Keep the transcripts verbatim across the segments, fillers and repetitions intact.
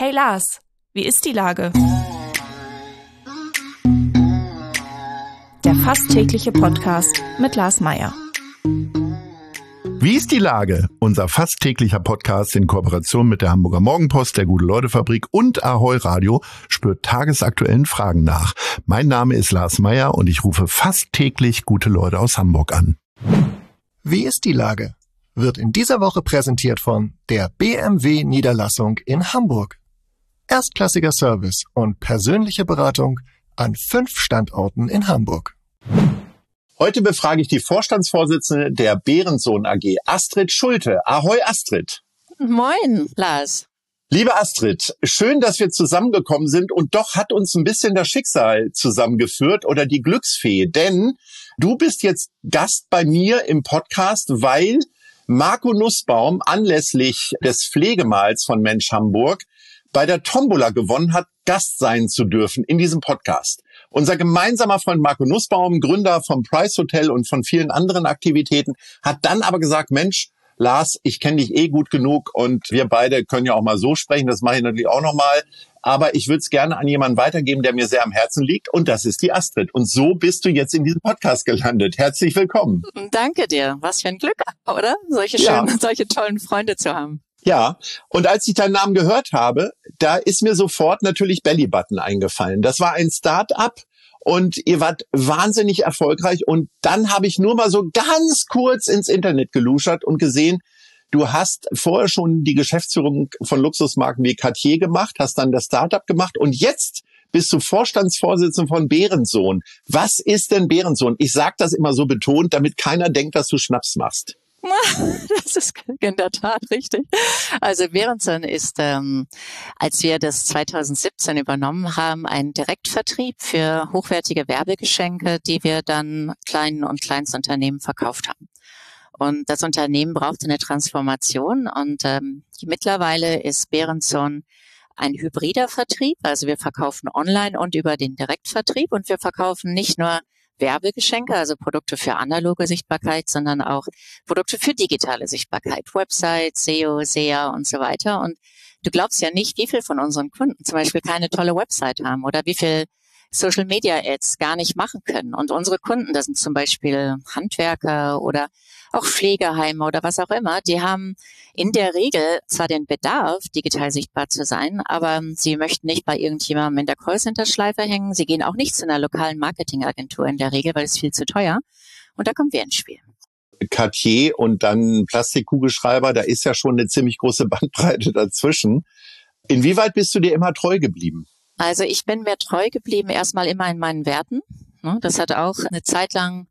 Hey Lars, wie ist die Lage? Der fast tägliche Podcast mit Lars Meyer. Wie ist die Lage? Unser fast täglicher Podcast in Kooperation mit der Hamburger Morgenpost, der Gute-Leute-Fabrik und Ahoi Radio spürt tagesaktuellen Fragen nach. Mein Name ist Lars Meyer und ich rufe fast täglich gute Leute aus Hamburg an. Wie ist die Lage? Wird in dieser Woche präsentiert von der B M W-Niederlassung in Hamburg. Erstklassiger Service und persönliche Beratung an fünf Standorten in Hamburg. Heute befrage ich die Vorstandsvorsitzende der Behrensohn A G, Astrid Schulte. Ahoi Astrid. Moin, Lars. Liebe Astrid, schön, dass wir zusammengekommen sind und doch hat uns ein bisschen das Schicksal zusammengeführt oder die Glücksfee, denn du bist jetzt Gast bei mir im Podcast, weil Marco Nussbaum anlässlich des Pflegemals von Mensch Hamburg bei der Tombola gewonnen hat, Gast sein zu dürfen in diesem Podcast. Unser gemeinsamer Freund Marco Nussbaum, Gründer vom Price Hotel und von vielen anderen Aktivitäten, hat dann aber gesagt, Mensch, Lars, ich kenne dich eh gut genug und wir beide können ja auch mal so sprechen, das mache ich natürlich auch nochmal, aber ich würde es gerne an jemanden weitergeben, der mir sehr am Herzen liegt und das ist die Astrid. Und so bist du jetzt in diesem Podcast gelandet. Herzlich willkommen. Danke dir. Was für ein Glück, oder? Solche schönen, ja. solche tollen Freunde zu haben. Ja, und als ich deinen Namen gehört habe, da ist mir sofort natürlich Bellybutton eingefallen. Das war ein Start-up und ihr wart wahnsinnig erfolgreich. Und dann habe ich nur mal so ganz kurz ins Internet geluschert und gesehen, du hast vorher schon die Geschäftsführung von Luxusmarken wie Cartier gemacht, hast dann das Start-up gemacht und jetzt bist du Vorstandsvorsitzender von Behrensohn. Was ist denn Behrensohn? Ich sage das immer so betont, damit keiner denkt, dass du Schnaps machst. Das ist in der Tat richtig. Also Behrensohn ist, ähm, als wir das zwanzig siebzehn übernommen haben, ein Direktvertrieb für hochwertige Werbegeschenke, die wir dann kleinen und Kleinstunternehmen verkauft haben. Und das Unternehmen brauchte eine Transformation und ähm, mittlerweile ist Behrensohn ein hybrider Vertrieb. Also wir verkaufen online und über den Direktvertrieb und wir verkaufen nicht nur Werbegeschenke, also Produkte für analoge Sichtbarkeit, sondern auch Produkte für digitale Sichtbarkeit, Website, S E O, S E A und so weiter. Und du glaubst ja nicht, wie viel von unseren Kunden zum Beispiel keine tolle Website haben oder wie viel Social Media Ads gar nicht machen können. Und unsere Kunden, das sind zum Beispiel Handwerker oder auch Pflegeheime oder was auch immer, die haben in der Regel zwar den Bedarf, digital sichtbar zu sein, aber sie möchten nicht bei irgendjemandem in der Callcenter-Schleife hängen. Sie gehen auch nicht zu einer lokalen Marketingagentur in der Regel, weil es viel zu teuer. Und da kommen wir ins Spiel. Cartier und dann Plastikkugelschreiber, da ist ja schon eine ziemlich große Bandbreite dazwischen. Inwieweit bist du dir immer treu geblieben? Also ich bin mir treu geblieben, erstmal immer in meinen Werten. Das hat auch eine Zeit lang,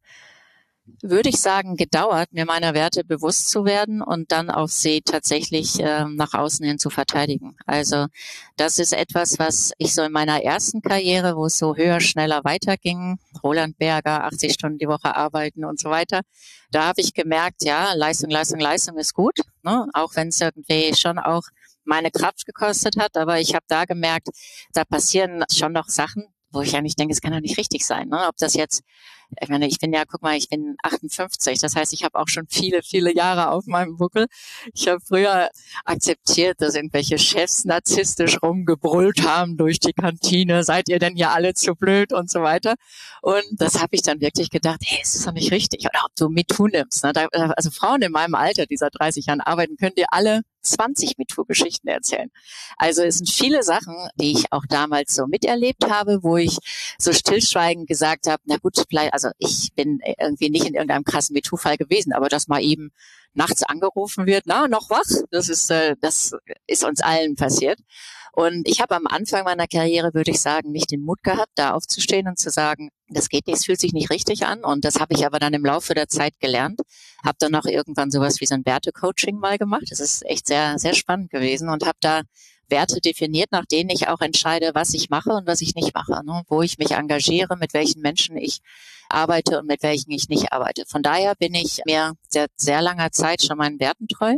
würde ich sagen, gedauert, mir meiner Werte bewusst zu werden und dann auch sie tatsächlich äh, nach außen hin zu verteidigen. Also das ist etwas, was ich so in meiner ersten Karriere, wo es so höher, schneller weiterging, Roland Berger, achtzig Stunden die Woche arbeiten und so weiter, da habe ich gemerkt, ja, Leistung, Leistung, Leistung ist gut, ne? Auch wenn es irgendwie schon auch meine Kraft gekostet hat, aber ich habe da gemerkt, da passieren schon noch Sachen, wo ich eigentlich denke, es kann doch nicht richtig sein, ne? Ob das jetzt, ich meine, ich bin ja, guck mal, ich bin achtundfünfzig, das heißt, ich habe auch schon viele, viele Jahre auf meinem Buckel. Ich habe früher akzeptiert, dass irgendwelche Chefs narzisstisch rumgebrüllt haben durch die Kantine, seid ihr denn ja alle zu blöd und so weiter. Und das habe ich dann wirklich gedacht, hey, es ist doch nicht richtig. Oder ob du MeToo nimmst, ne? Da, also Frauen in meinem Alter, die seit dreißig Jahren arbeiten, können dir alle zwanzig MeToo-Geschichten erzählen. Also es sind viele Sachen, die ich auch damals so miterlebt habe, wo ich so stillschweigend gesagt habe, na gut, also ich bin irgendwie nicht in irgendeinem krassen MeToo-Fall gewesen, aber dass mal eben nachts angerufen wird, na, noch wach, das ist, äh, das ist uns allen passiert. Und ich habe am Anfang meiner Karriere, würde ich sagen, nicht den Mut gehabt, da aufzustehen und zu sagen, das geht nicht, es fühlt sich nicht richtig an. Und das habe ich aber dann im Laufe der Zeit gelernt. Habe dann auch irgendwann sowas wie so ein Werte-Coaching mal gemacht. Das ist echt sehr, sehr spannend gewesen und habe da Werte definiert, nach denen ich auch entscheide, was ich mache und was ich nicht mache, ne? Wo ich mich engagiere, mit welchen Menschen ich arbeite und mit welchen ich nicht arbeite. Von daher bin ich mir seit sehr langer Zeit schon meinen Werten treu.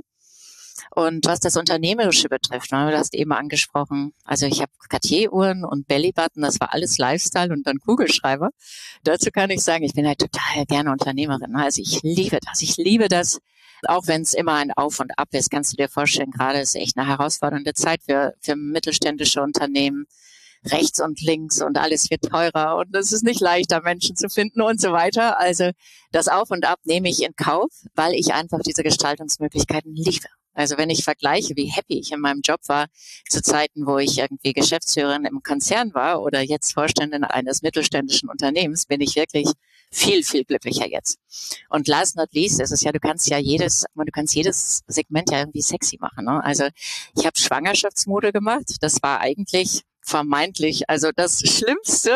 Und was das Unternehmerische betrifft, ne, du hast eben angesprochen, also ich habe Cartier-Uhren und Bellybutton, das war alles Lifestyle und dann Kugelschreiber. Dazu kann ich sagen, ich bin halt total gerne Unternehmerin. Also ich liebe das. Ich liebe das, Auch wenn es immer ein Auf und Ab ist, kannst du dir vorstellen, gerade ist echt eine herausfordernde Zeit für, für mittelständische Unternehmen. Rechts und links und alles wird teurer und es ist nicht leichter, Menschen zu finden und so weiter. Also das Auf und Ab nehme ich in Kauf, weil ich einfach diese Gestaltungsmöglichkeiten liebe. Also wenn ich vergleiche, wie happy ich in meinem Job war, zu Zeiten, wo ich irgendwie Geschäftsführerin im Konzern war oder jetzt Vorständin eines mittelständischen Unternehmens, bin ich wirklich viel, viel glücklicher jetzt. Und last not least ist es ja, du kannst ja jedes, du kannst jedes Segment ja irgendwie sexy machen, ne? Also ich habe Schwangerschaftsmode gemacht. Das war eigentlich vermeintlich, also das Schlimmste,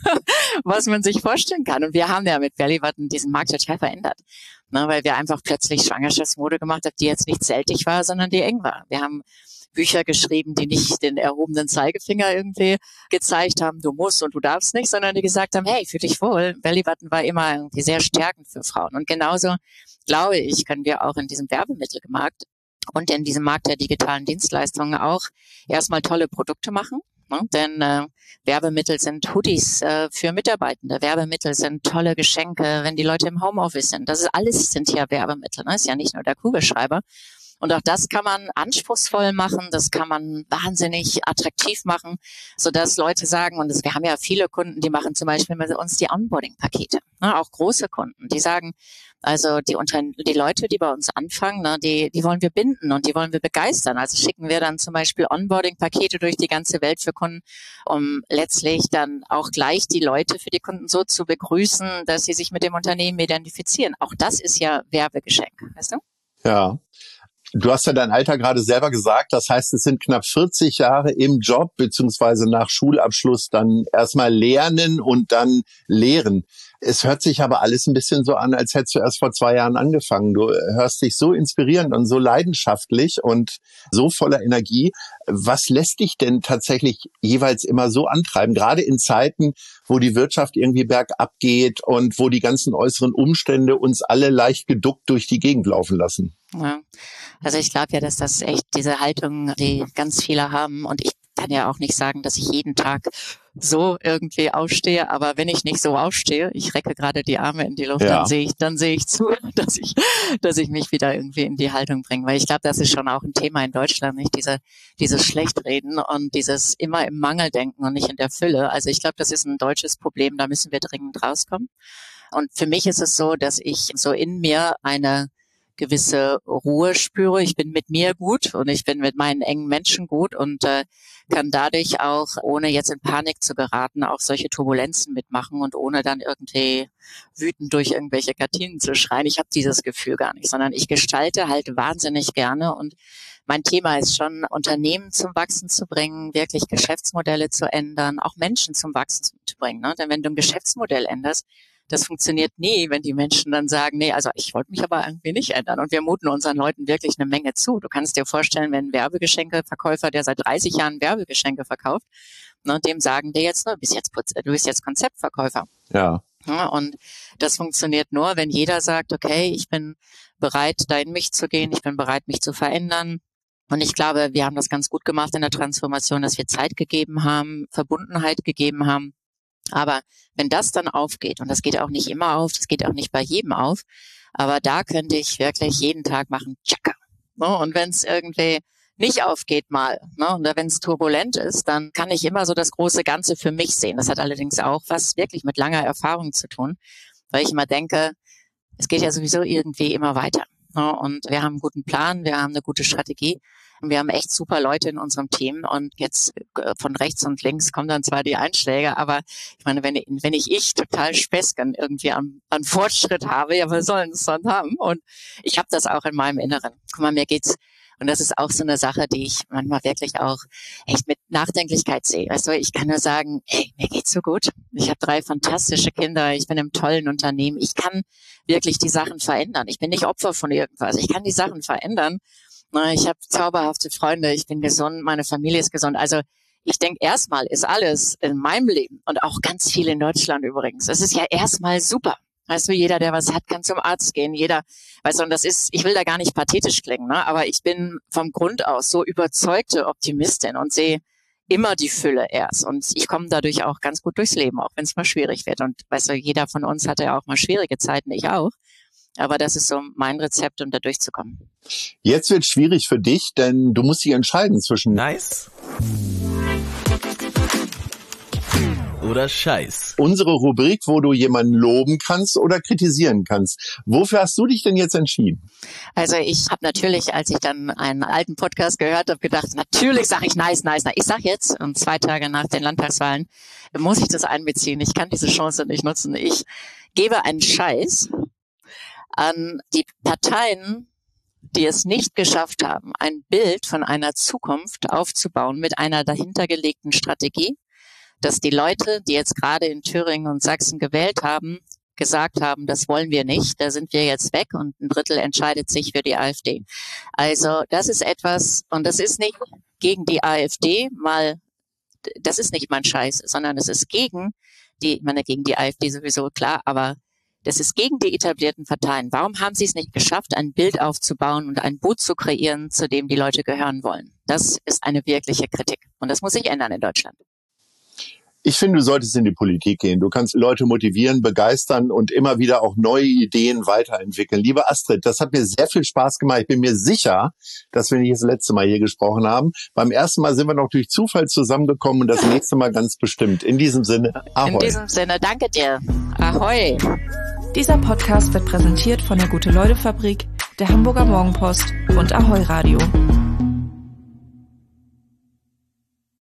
was man sich vorstellen kann. Und wir haben ja mit Belly Button diesen Markt total verändert, ne, weil wir einfach plötzlich Schwangerschaftsmode gemacht haben, die jetzt nicht zeltig war, sondern die eng war. Wir haben Bücher geschrieben, die nicht den erhobenen Zeigefinger irgendwie gezeigt haben, du musst und du darfst nicht, sondern die gesagt haben, hey, fühl dich wohl. Belly Button war immer irgendwie sehr stärkend für Frauen. Und genauso, glaube ich, können wir auch in diesem Werbemittelmarkt und in diesem Markt der digitalen Dienstleistungen auch erstmal tolle Produkte machen. Ne? Denn äh, Werbemittel sind Hoodies äh, für Mitarbeitende. Werbemittel sind tolle Geschenke, wenn die Leute im Homeoffice sind. Das ist alles sind ja Werbemittel. Ne? Ist ja nicht nur der Kugelschreiber. Und auch das kann man anspruchsvoll machen, das kann man wahnsinnig attraktiv machen, sodass Leute sagen, und das, wir haben ja viele Kunden, die machen zum Beispiel mit uns die Onboarding-Pakete, ne, auch große Kunden, die sagen, also die, unter, die Leute, die bei uns anfangen, ne, die, die wollen wir binden und die wollen wir begeistern. Also schicken wir dann zum Beispiel Onboarding-Pakete durch die ganze Welt für Kunden, um letztlich dann auch gleich die Leute für die Kunden so zu begrüßen, dass sie sich mit dem Unternehmen identifizieren. Auch das ist ja Werbegeschenk, weißt du? Ja. Du hast ja dein Alter gerade selber gesagt, das heißt, es sind knapp vierzig Jahre im Job, beziehungsweise nach Schulabschluss dann erstmal lernen und dann lehren. Es hört sich aber alles ein bisschen so an, als hättest du erst vor zwei Jahren angefangen. Du hörst dich so inspirierend und so leidenschaftlich und so voller Energie. Was lässt dich denn tatsächlich jeweils immer so antreiben, gerade in Zeiten, wo die Wirtschaft irgendwie bergab geht und wo die ganzen äußeren Umstände uns alle leicht geduckt durch die Gegend laufen lassen? Ja, also ich glaube ja, dass das echt diese Haltung, die ganz viele haben, und ich kann ja auch nicht sagen, dass ich jeden Tag so irgendwie aufstehe, aber wenn ich nicht so aufstehe, ich recke gerade die Arme in die Luft, ja. dann sehe ich, dann sehe ich zu, dass ich, dass ich mich wieder irgendwie in die Haltung bringe, weil ich glaube, das ist schon auch ein Thema in Deutschland, nicht diese, dieses Schlechtreden und dieses immer im Mangel denken und nicht in der Fülle. Also ich glaube, das ist ein deutsches Problem, da müssen wir dringend rauskommen. Und für mich ist es so, dass ich so in mir eine gewisse Ruhe spüre. Ich bin mit mir gut und ich bin mit meinen engen Menschen gut und äh, kann dadurch auch, ohne jetzt in Panik zu geraten, auch solche Turbulenzen mitmachen und ohne dann irgendwie wütend durch irgendwelche Gardinen zu schreien. Ich habe dieses Gefühl gar nicht, sondern ich gestalte halt wahnsinnig gerne und mein Thema ist schon, Unternehmen zum Wachsen zu bringen, wirklich Geschäftsmodelle zu ändern, auch Menschen zum Wachsen zu bringen. Ne? Denn wenn du ein Geschäftsmodell änderst, das funktioniert nie, wenn die Menschen dann sagen, nee, also ich wollte mich aber irgendwie nicht ändern. Und wir muten unseren Leuten wirklich eine Menge zu. Du kannst dir vorstellen, wenn ein Werbegeschenkeverkäufer, der seit dreißig Jahren Werbegeschenke verkauft, ne, dem sagen wir jetzt, ne, bist jetzt, du bist jetzt Konzeptverkäufer. Ja. Ja, und das funktioniert nur, wenn jeder sagt, okay, ich bin bereit, da in mich zu gehen, ich bin bereit, mich zu verändern. Und ich glaube, wir haben das ganz gut gemacht in der Transformation, dass wir Zeit gegeben haben, Verbundenheit gegeben haben. Aber wenn das dann aufgeht, und das geht auch nicht immer auf, das geht auch nicht bei jedem auf, aber da könnte ich wirklich jeden Tag machen, tschakka. Und wenn es irgendwie nicht aufgeht mal, ne, oder wenn es turbulent ist, dann kann ich immer so das große Ganze für mich sehen. Das hat allerdings auch was wirklich mit langer Erfahrung zu tun, weil ich immer denke, es geht ja sowieso irgendwie immer weiter. Ne, und wir haben einen guten Plan, wir haben eine gute Strategie. Wir haben echt super Leute in unserem Team und jetzt von rechts und links kommen dann zwar die Einschläge, aber ich meine, wenn, wenn ich ich total Späßchen irgendwie an, an Fortschritt habe, ja, wir sollen es dann haben und ich habe das auch in meinem Inneren. Guck mal, mir geht's, und das ist auch so eine Sache, die ich manchmal wirklich auch echt mit Nachdenklichkeit sehe. Weißt du, ich kann nur sagen, hey, mir geht's so gut. Ich habe drei fantastische Kinder, ich bin im tollen Unternehmen, ich kann wirklich die Sachen verändern. Ich bin nicht Opfer von irgendwas, ich kann die Sachen verändern. Ich habe zauberhafte Freunde, ich bin gesund, meine Familie ist gesund. Also ich denke, erstmal ist alles in meinem Leben und auch ganz viel in Deutschland übrigens. Es ist ja erstmal super. Weißt du, jeder, der was hat, kann zum Arzt gehen. Jeder, weißt du, und das ist, ich will da gar nicht pathetisch klingen, ne? Aber ich bin vom Grund aus so überzeugte Optimistin und sehe immer die Fülle erst. Und ich komme dadurch auch ganz gut durchs Leben, auch wenn es mal schwierig wird. Und weißt du, jeder von uns hatte ja auch mal schwierige Zeiten, ich auch. Aber das ist so mein Rezept, um da durchzukommen. Jetzt wird es schwierig für dich, denn du musst dich entscheiden zwischen nice oder Scheiß. Unsere Rubrik, wo du jemanden loben kannst oder kritisieren kannst. Wofür hast du dich denn jetzt entschieden? Also ich habe natürlich, als ich dann einen alten Podcast gehört habe, gedacht, natürlich sage ich nice, nice, nice. Ich sage jetzt, und zwei Tage nach den Landtagswahlen, muss ich das einbeziehen. Ich kann diese Chance nicht nutzen. Ich gebe einen Scheiß an die Parteien, die es nicht geschafft haben, ein Bild von einer Zukunft aufzubauen mit einer dahintergelegten Strategie, dass die Leute, die jetzt gerade in Thüringen und Sachsen gewählt haben, gesagt haben, das wollen wir nicht, da sind wir jetzt weg und ein Drittel entscheidet sich für die AfD. Also das ist etwas, und das ist nicht gegen die AfD, mal, das ist nicht mein Scheiß, sondern es ist gegen die, ich meine, gegen die AfD sowieso, klar, aber das ist gegen die etablierten Parteien. Warum haben sie es nicht geschafft, ein Bild aufzubauen und ein Boot zu kreieren, zu dem die Leute gehören wollen? Das ist eine wirkliche Kritik. Und das muss sich ändern in Deutschland. Ich finde, du solltest in die Politik gehen. Du kannst Leute motivieren, begeistern und immer wieder auch neue Ideen weiterentwickeln. Liebe Astrid, das hat mir sehr viel Spaß gemacht. Ich bin mir sicher, dass wir nicht das letzte Mal hier gesprochen haben. Beim ersten Mal sind wir noch durch Zufall zusammengekommen und das nächste Mal ganz bestimmt. In diesem Sinne, ahoi. In diesem Sinne, danke dir. Ahoi. Dieser Podcast wird präsentiert von der Gute-Leute-Fabrik, der Hamburger Morgenpost und Ahoi Radio.